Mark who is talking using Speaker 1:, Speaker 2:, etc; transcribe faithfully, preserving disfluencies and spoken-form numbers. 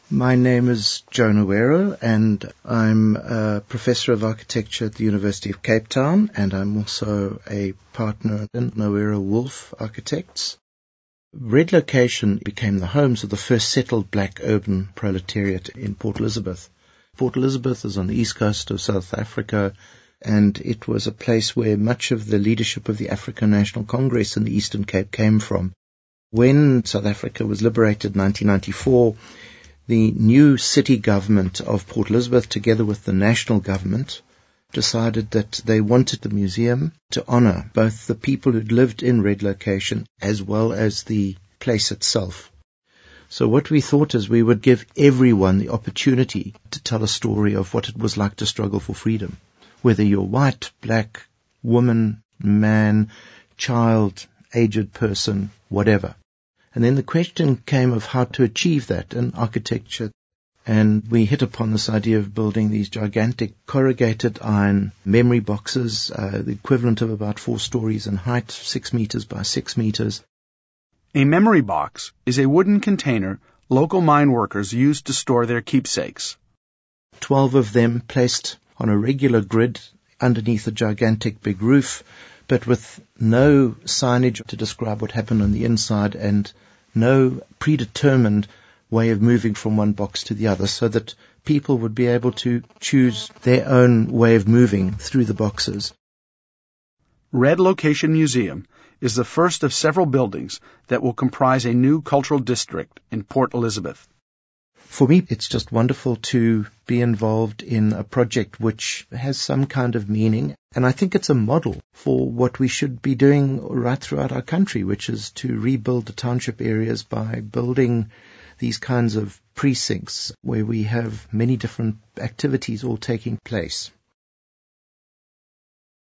Speaker 1: My name is Joe Nowero, and I'm a professor of architecture at the University of Cape Town, and I'm also a partner in Nowero Wolf Architects. Red Location became the homes of the first settled black urban proletariat in Port Elizabeth. Port Elizabeth is on the east coast of South Africa, and it was a place where much of the leadership of the African National Congress in the Eastern Cape came from. When South Africa was liberated in nineteen ninety-four, the new city government of Port Elizabeth, together with the national government, decided that they wanted the museum to honour both the people who'd lived in Red Location as well as the place itself. So what we thought is we would give everyone the opportunity to tell a story of what it was like to struggle for freedom, whether you're white, black, woman, man, child, aged person, whatever. And then the question came of how to achieve that in architecture. And we hit upon this idea of building these gigantic corrugated iron memory boxes, uh, the equivalent of about four stories in height, six meters by six meters.
Speaker 2: A memory box is a wooden container local mine workers use to store their keepsakes.
Speaker 1: Twelve of them placed on a regular grid underneath a gigantic big roof, but with no signage to describe what happened on the inside and no predetermined way of moving from one box to the other, so that people would be able to choose their own way of moving through the boxes.
Speaker 2: Red Location Museum is the first of several buildings that will comprise a new cultural district in Port Elizabeth.
Speaker 1: For me, it's just wonderful to be involved in a project which has some kind of meaning. And I think it's a model for what we should be doing right throughout our country, which is to rebuild the township areas by building these kinds of precincts where we have many different activities all taking place.